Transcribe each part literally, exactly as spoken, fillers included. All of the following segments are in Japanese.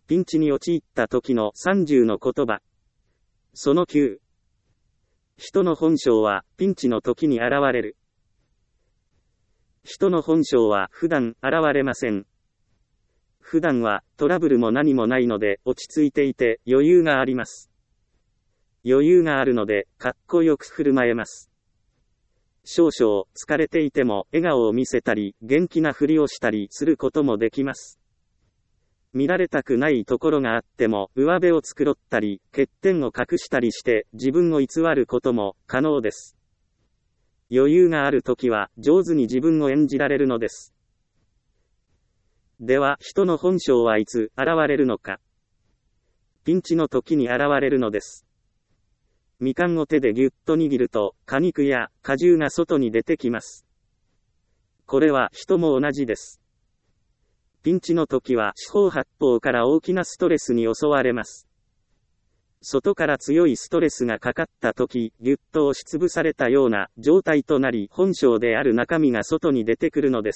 ピンチに陥った時のさんじゅうの言葉。そのきゅう。人の本性はピンチの時に現れる。人の本性は普段現れません。普段はトラブルも何もないので落ち着いていて余裕があります。余裕があるのでかっこよく振る舞えます。少々疲れていても笑顔を見せたり元気なふりをしたりすることもできます。見られたくないところがあっても上辺を繕ったり欠点を隠したりして自分を偽ることも可能です。余裕があるときは上手に自分を演じられるのです。では人の本性はいつ現れるのか。ピンチの時に現れるのです。みかんを手でぎゅっと握ると果肉や果汁が外に出てきます。これは人も同じです。ピンチの時は四方八方から大きなストレスに襲われます。外から強いストレスがかかった時、ぎゅっと押しつぶされたような状態となり、本性である中身が外に出てくるのです。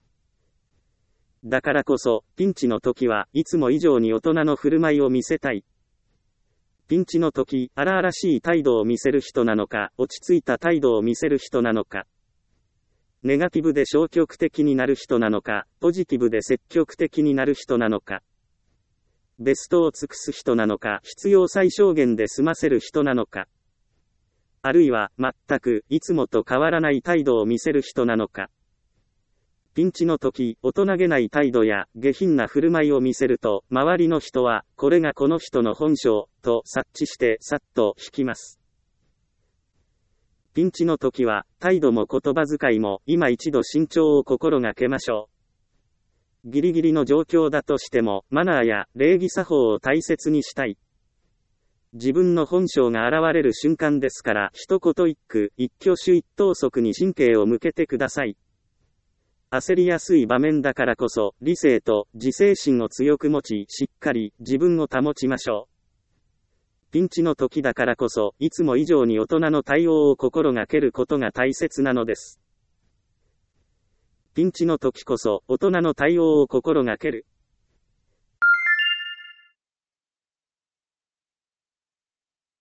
だからこそ、ピンチの時はいつも以上に大人の振る舞いを見せたい。ピンチの時、荒々しい態度を見せる人なのか、落ち着いた態度を見せる人なのか。ネガティブで消極的になる人なのか、ポジティブで積極的になる人なのか。ベストを尽くす人なのか、必要最小限で済ませる人なのか。あるいは、全く、いつもと変わらない態度を見せる人なのか。ピンチの時、大人げない態度や下品な振る舞いを見せると、周りの人は、これがこの人の本性、と察知して、さっと引きます。ピンチの時は、態度も言葉遣いも、今一度慎重を心がけましょう。ギリギリの状況だとしても、マナーや礼儀作法を大切にしたい。自分の本性が現れる瞬間ですから、一言一句、一挙手一投足に神経を向けてください。焦りやすい場面だからこそ、理性と自制心を強く持ち、しっかり自分を保ちましょう。ピンチの時だからこそ、いつも以上に大人の対応を心がけることが大切なのです。ピンチの時こそ、大人の対応を心がける。